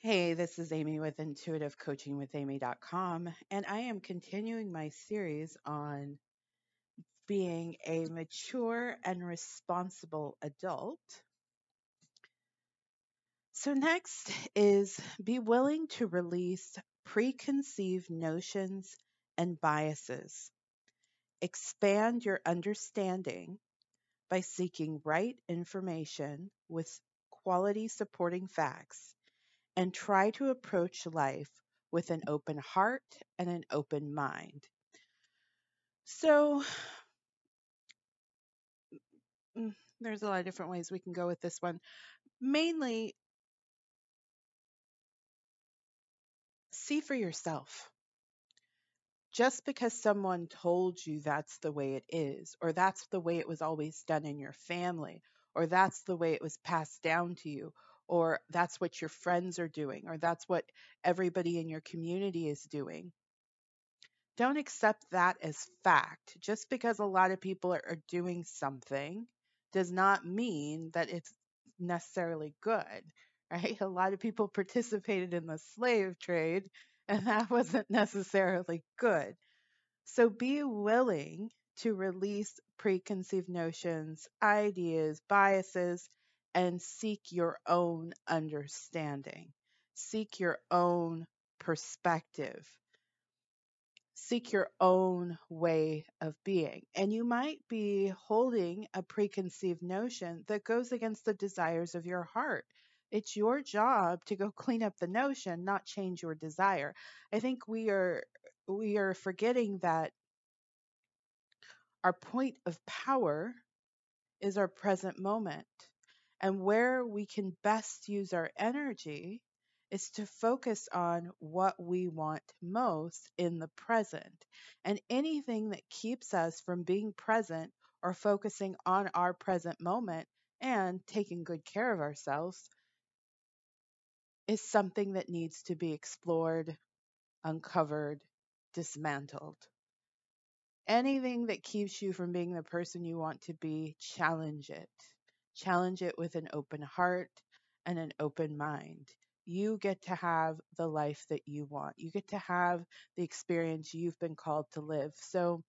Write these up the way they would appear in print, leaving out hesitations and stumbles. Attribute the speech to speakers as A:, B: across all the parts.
A: Hey, this is Amy with intuitivecoachingwithamy.com, and I am continuing my series on being a mature and responsible adult. So, next is be willing to release preconceived notions and biases. Expand your understanding by seeking right information with quality supporting facts and try to approach life with an open heart and an open mind. So, there's a lot of different ways we can go with this one. Mainly, see for yourself. Just because someone told you that's the way it is, or that's the way it was always done in your family, or that's the way it was passed down to you, or that's what your friends are doing, or that's what everybody in your community is doing, don't accept that as fact. Just because a lot of people are doing something does not mean that it's necessarily good, right? A lot of people participated in the slave trade, and that wasn't necessarily good. So be willing to release preconceived notions, ideas, biases, and seek your own understanding. Seek your own perspective, seek your own way of being. And you might be holding a preconceived notion that goes against the desires of your heart. It's your job to go clean up the notion, not change your desire. I think we are forgetting that our point of power is our present moment. And where we can best use our energy is to focus on what we want most in the present. And anything that keeps us from being present or focusing on our present moment and taking good care of ourselves is something that needs to be explored, uncovered, dismantled. Anything that keeps you from being the person you want to be, challenge it. Challenge it with an open heart and an open mind. You get to have the life that you want. You get to have the experience you've been called to live. So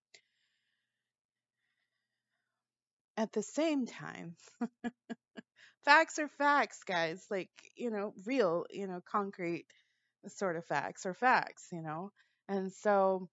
A: at the same time, facts are facts, guys. Like, real, concrete sort of facts are facts. And so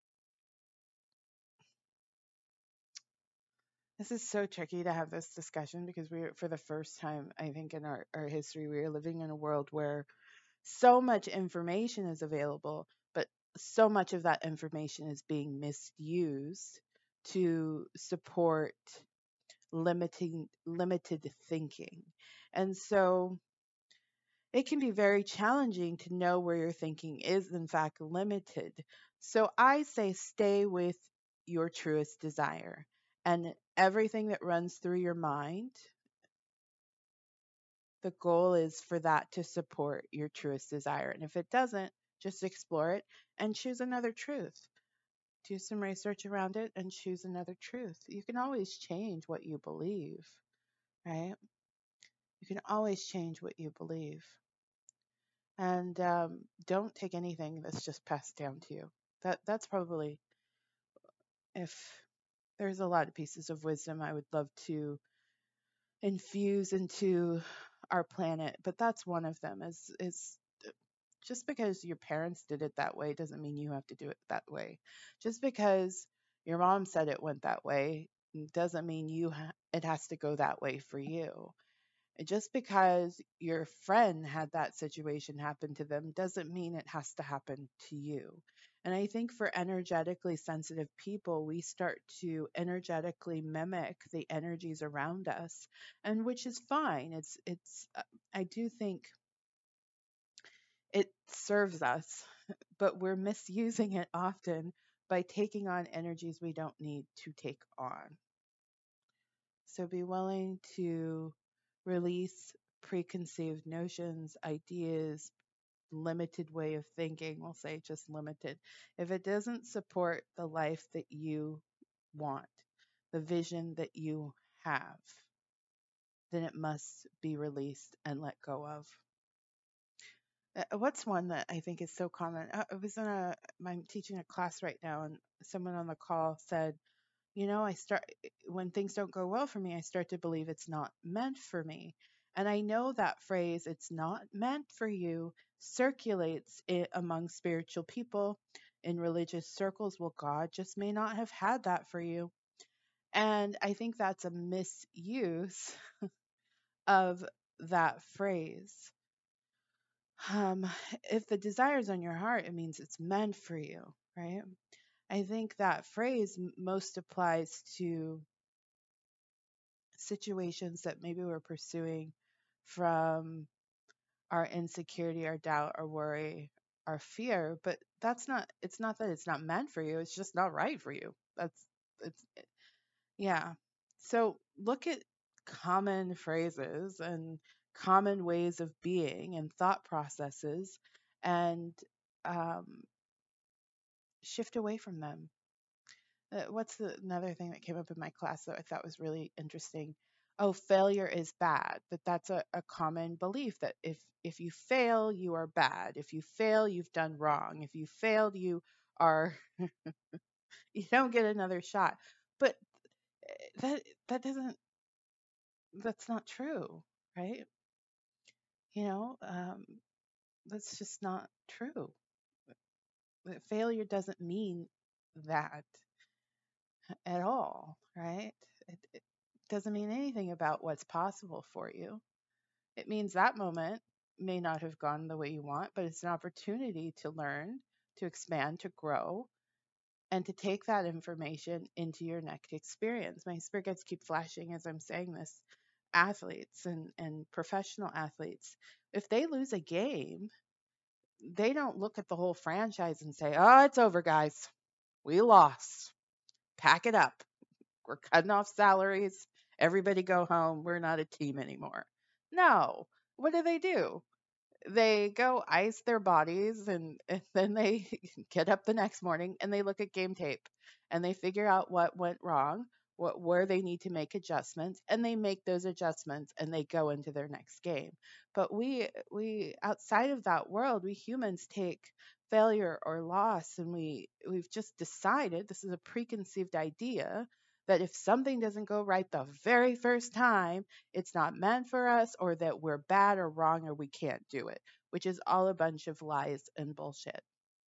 A: this is so tricky to have this discussion because for the first time, I think, in our history, we are living in a world where so much information is available, but so much of that information is being misused to support limited thinking. And so it can be very challenging to know where your thinking is, in fact, limited. So I say stay with your truest desire. And everything that runs through your mind, the goal is for that to support your truest desire. And if it doesn't, just explore it and choose another truth. Do some research around it and choose another truth. You can always change what you believe, right? You can always change what you believe. And don't take anything that's just passed down to you. That's probably, if there's a lot of pieces of wisdom I would love to infuse into our planet, but that's one of them. Is just because your parents did it that way doesn't mean you have to do it that way. Just because your mom said it went that way doesn't mean it has to go that way for you. And just because your friend had that situation happen to them doesn't mean it has to happen to you. And I think for energetically sensitive people, we start to energetically mimic the energies around us, and which is fine. I do think it serves us, but we're misusing it often by taking on energies we don't need to take on. So be willing to release preconceived notions, ideas, limited way of thinking. We'll say just limited. If it doesn't support the life that you want, the vision that you have, then it must be released and let go of. What's one that I think is so common? I was I'm teaching a class right now, and someone on the call said, I start when things don't go well for me, I start to believe it's not meant for me. And I know that phrase, it's not meant for you, circulates among spiritual people in religious circles. Well, God just may not have had that for you. And I think that's a misuse of that phrase. Um, if the desire's on your heart, it means it's meant for you, right? I think that phrase most applies to situations that maybe we're pursuing from our insecurity, our doubt, our worry, our fear, but it's not that it's not meant for you, it's just not right for you. It's, yeah. So look at common phrases and common ways of being and thought processes and um, shift away from them. Another thing that came up in my class that I thought was really interesting? Oh, failure is bad, but that's a common belief that if you fail, you are bad. If you fail, you've done wrong. If you failed, are you don't get another shot. But that that doesn't that's not true, right? You know, that's just not true. Failure doesn't mean that at all, right? It doesn't mean anything about what's possible for you. It means that moment may not have gone the way you want, but it's an opportunity to learn, to expand, to grow, and to take that information into your next experience. My spirit keep flashing as I'm saying this. Athletes and professional athletes, if they lose a game, they don't look at the whole franchise and say, oh, it's over, guys. We lost. Pack it up. We're cutting off salaries. Everybody go home. We're not a team anymore. No. What do? They go ice their bodies and then they get up the next morning and they look at game tape and they figure out what went wrong, where they need to make adjustments, and they make those adjustments and they go into their next game. But we outside of that world, we humans take failure or loss and we've just decided, this is a preconceived idea, that if something doesn't go right the very first time, it's not meant for us or that we're bad or wrong or we can't do it, which is all a bunch of lies and bullshit.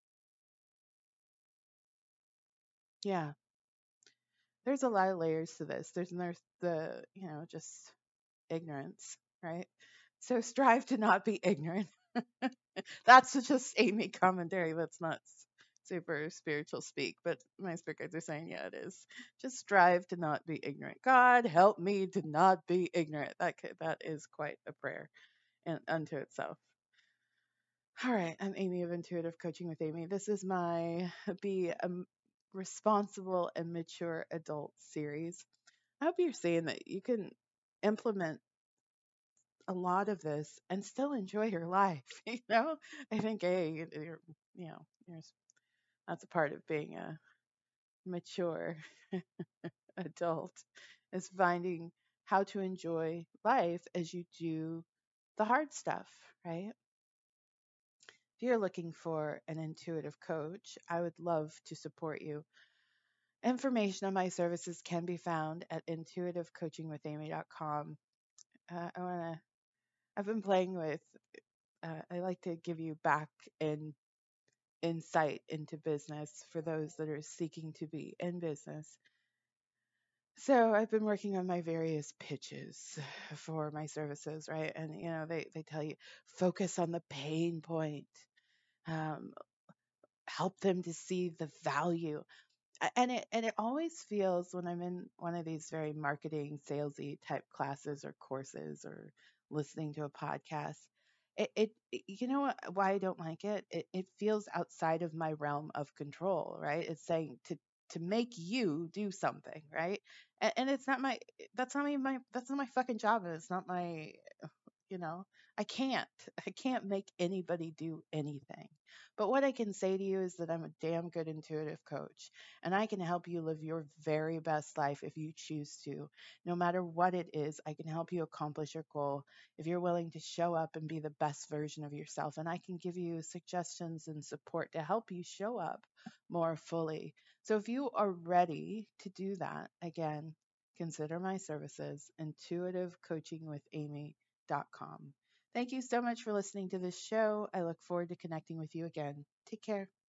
A: Yeah. There's a lot of layers to this. There's the, just ignorance, right? So strive to not be ignorant. That's just Amy commentary. That's not super spiritual speak, but my spirit guides are saying, yeah, it is. Just strive to not be ignorant. God help me to not be ignorant. That is quite a prayer unto itself. All right, I'm Amy of Intuitive Coaching with Amy. This is my Be a Responsible and Mature Adult series. I hope you're seeing that you can implement a lot of this and still enjoy your life. I think there's that's a part of being a mature adult is finding how to enjoy life as you do the hard stuff, right? If you're looking for an intuitive coach, I would love to support you. Information on my services can be found at intuitivecoachingwithamy.com. I want to. I've been playing with. I like to give you back in insight into business for those that are seeking to be in business. So I've been working on my various pitches for my services, right? And they tell you focus on the pain point, um, help them to see the value. And it always feels when I'm in one of these very marketing salesy type classes or courses or listening to a podcast, you know why I don't like it? It feels outside of my realm of control, right? It's saying to make you do something, right? And it's not my that's not my fucking job, and it's not my you know. I can't. I can't make anybody do anything. But what I can say to you is that I'm a damn good intuitive coach, and I can help you live your very best life if you choose to. No matter what it is, I can help you accomplish your goal if you're willing to show up and be the best version of yourself. And I can give you suggestions and support to help you show up more fully. So if you are ready to do that, again, consider my services, intuitivecoachingwithamy.com. Thank you so much for listening to this show. I look forward to connecting with you again. Take care.